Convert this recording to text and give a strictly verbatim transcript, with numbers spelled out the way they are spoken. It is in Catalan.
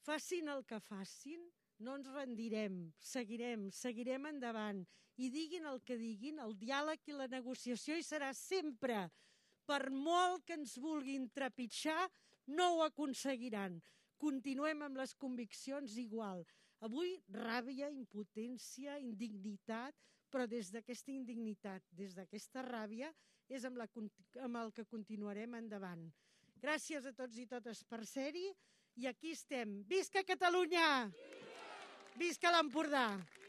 Facin el que facin, no ens rendirem, seguirem, seguirem endavant. I diguin el que diguin, el diàleg i la negociació hi serà sempre. Per molt que ens vulguin trepitjar, no ho aconseguiran. Continuem amb les conviccions igual. Avui, ràbia, impotència, indignitat, però des d'aquesta indignitat, des d'aquesta ràbia, és amb, la, amb el que continuarem endavant. Gràcies a tots i totes per ser-hi i aquí estem. Visca Catalunya! Visca l'Empordà!